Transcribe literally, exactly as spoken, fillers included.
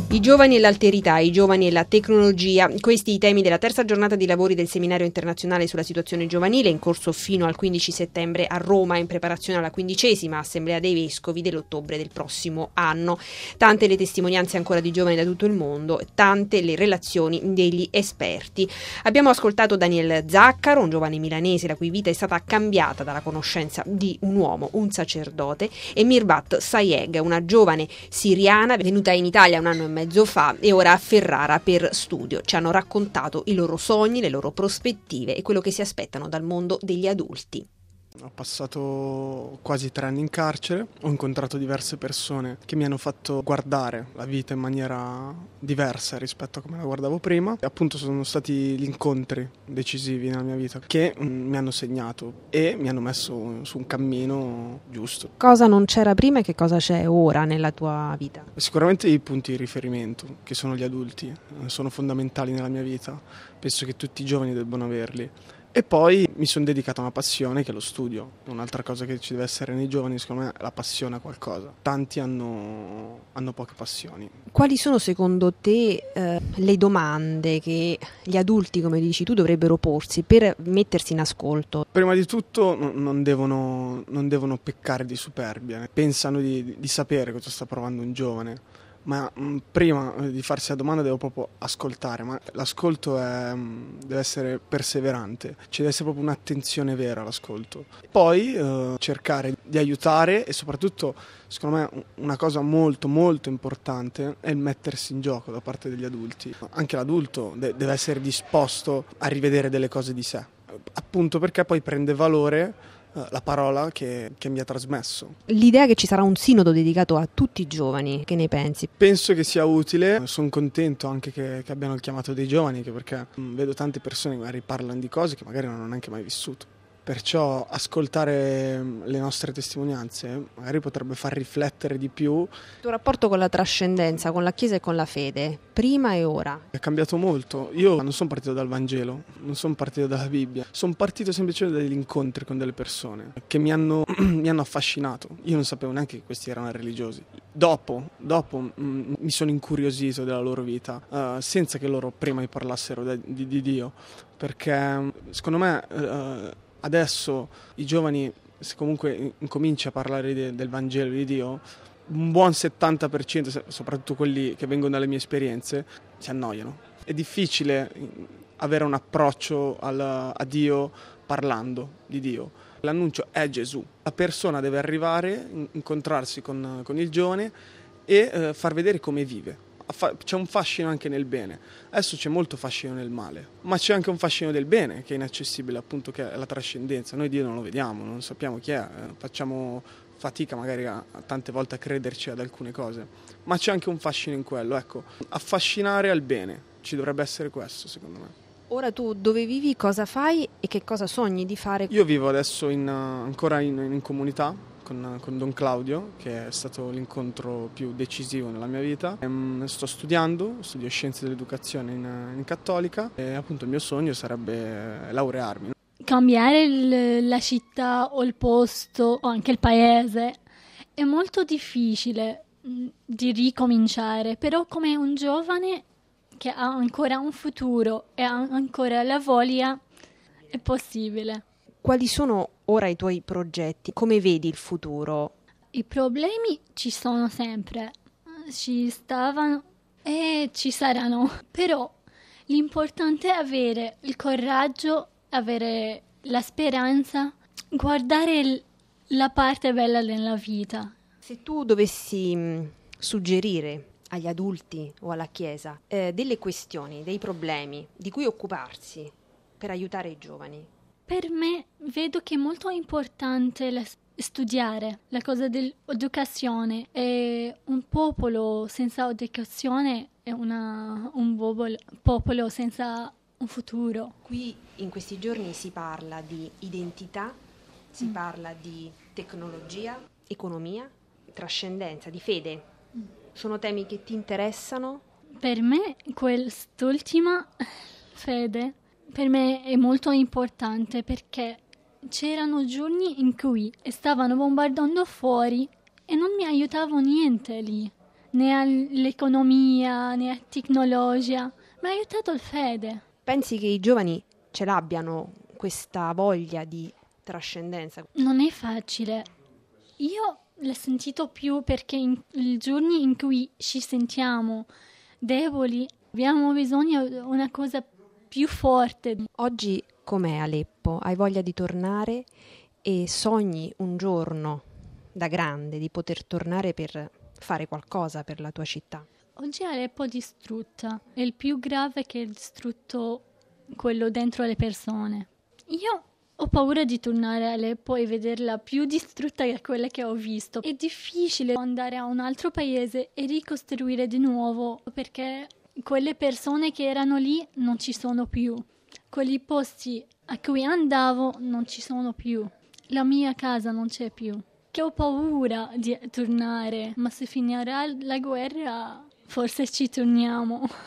I giovani e l'alterità, i giovani e la tecnologia, questi i temi della terza giornata di lavori del seminario internazionale sulla situazione giovanile in corso fino al quindici settembre a Roma in preparazione alla quindicesima Assemblea dei Vescovi dell'ottobre del prossimo anno. Tante le testimonianze ancora di giovani da tutto il mondo, tante le relazioni degli esperti. Abbiamo ascoltato Daniel Zaccaro, un giovane milanese la cui vita è stata cambiata dalla conoscenza di un uomo, un sacerdote, e Mirbat Sayegh, una giovane siriana venuta in Italia un anno e mezzo fa e ora a Ferrara per studio. Ci hanno raccontato i loro sogni, le loro prospettive e quello che si aspettano dal mondo degli adulti. Ho passato quasi tre anni in carcere, ho incontrato diverse persone che mi hanno fatto guardare la vita in maniera diversa rispetto a come la guardavo prima. E appunto sono stati gli incontri decisivi nella mia vita che mm, mi hanno segnato e mi hanno messo su un cammino giusto. Cosa non c'era prima e che cosa c'è ora nella tua vita? Sicuramente i punti di riferimento, che sono gli adulti, sono fondamentali nella mia vita. Penso che tutti i giovani debbano averli. E poi mi sono dedicato a una passione che è lo studio. Un'altra cosa che ci deve essere nei giovani, secondo me, è la passione a qualcosa. Tanti hanno, hanno poche passioni. Quali sono secondo te eh, le domande che gli adulti, come dici tu, dovrebbero porsi per mettersi in ascolto? Prima di tutto non devono, non devono peccare di superbia. Pensano di, di sapere cosa sta provando un giovane. Ma mh, prima di farsi la domanda devo proprio ascoltare, ma l'ascolto è, mh, deve essere perseverante, ci deve essere proprio un'attenzione vera all'ascolto. Poi eh, cercare di aiutare e soprattutto, secondo me, una cosa molto molto importante è il mettersi in gioco da parte degli adulti. Anche l'adulto de- deve essere disposto a rivedere delle cose di sé, appunto perché poi prende valore la parola che, che mi ha trasmesso. L'idea che ci sarà un sinodo dedicato a tutti i giovani, che ne pensi? Penso che sia utile, sono contento anche che, che abbiano chiamato dei giovani, perché mh, vedo tante persone che magari parlano di cose che magari non hanno neanche mai vissuto. Perciò ascoltare le nostre testimonianze magari potrebbe far riflettere di più. Il tuo rapporto con la trascendenza, con la Chiesa e con la fede, prima e ora? È cambiato molto. Io non sono partito dal Vangelo, non sono partito dalla Bibbia, sono partito semplicemente dagli incontri con delle persone che mi hanno, mi hanno affascinato. Io non sapevo neanche che questi erano religiosi. Dopo, dopo mh, mi sono incuriosito della loro vita, uh, senza che loro prima mi parlassero de, di, di Dio, perché secondo me uh, adesso i giovani, se comunque incominci a parlare de, del Vangelo di Dio, un buon settanta per cento, soprattutto quelli che vengono dalle mie esperienze, si annoiano. È difficile avere un approccio al, a Dio parlando di Dio. L'annuncio è Gesù. La persona deve arrivare, incontrarsi con, con il giovane e eh, far vedere come vive. C'è un fascino anche nel bene. Adesso c'è molto fascino nel male, ma c'è anche un fascino del bene che è inaccessibile, appunto, che è la trascendenza. Noi Dio non lo vediamo, non sappiamo chi è, facciamo fatica magari a, a tante volte a crederci ad alcune cose, ma c'è anche un fascino in quello. Ecco, affascinare al bene, ci dovrebbe essere questo, secondo me. Ora tu dove vivi, cosa fai e che cosa sogni di fare? Io vivo adesso in, ancora in, in comunità con, con Don Claudio, che è stato l'incontro più decisivo nella mia vita. Ehm, sto studiando, studio scienze dell'educazione in, in cattolica e appunto il mio sogno sarebbe laurearmi. Cambiare il, la città o il posto o anche il paese è molto difficile mh, di ricominciare, però come un giovane che ha ancora un futuro e ha ancora la voglia è possibile. Quali sono ora i tuoi progetti? Come vedi il futuro? I problemi ci sono sempre, ci stavano e ci saranno, però l'importante è avere il coraggio, avere la speranza, guardare l- la parte bella della vita. Se tu dovessi mh, suggerire agli adulti o alla Chiesa eh, delle questioni, dei problemi di cui occuparsi per aiutare i giovani, per me vedo che è molto importante la, studiare la cosa dell'educazione. E un popolo senza educazione è una, un popolo, popolo senza un futuro. Qui in questi giorni si parla di identità, si mm. parla di tecnologia, economia, trascendenza, di fede. Mm. Sono temi che ti interessano? Per me quest'ultima fede per me è molto importante, perché c'erano giorni in cui stavano bombardando fuori e non mi aiutavo niente lì. né all'economia, né alla tecnologia. Mi ha aiutato il fede. Pensi che i giovani ce l'abbiano questa voglia di trascendenza? Non è facile. Io l'ho sentito più perché in, i giorni in cui ci sentiamo deboli abbiamo bisogno di una cosa più forte. Oggi com'è Aleppo? Hai voglia di tornare e sogni un giorno da grande di poter tornare per fare qualcosa per la tua città? Oggi Aleppo è distrutta. È il più grave che è distrutto quello dentro le persone. Io ho paura di tornare a Aleppo e vederla più distrutta di quella che ho visto. È difficile andare a un altro paese e ricostruire di nuovo perché quelle persone che erano lì non ci sono più. Quei posti a cui andavo non ci sono più. La mia casa non c'è più. Che ho paura di tornare, ma se finirà la guerra forse ci torniamo.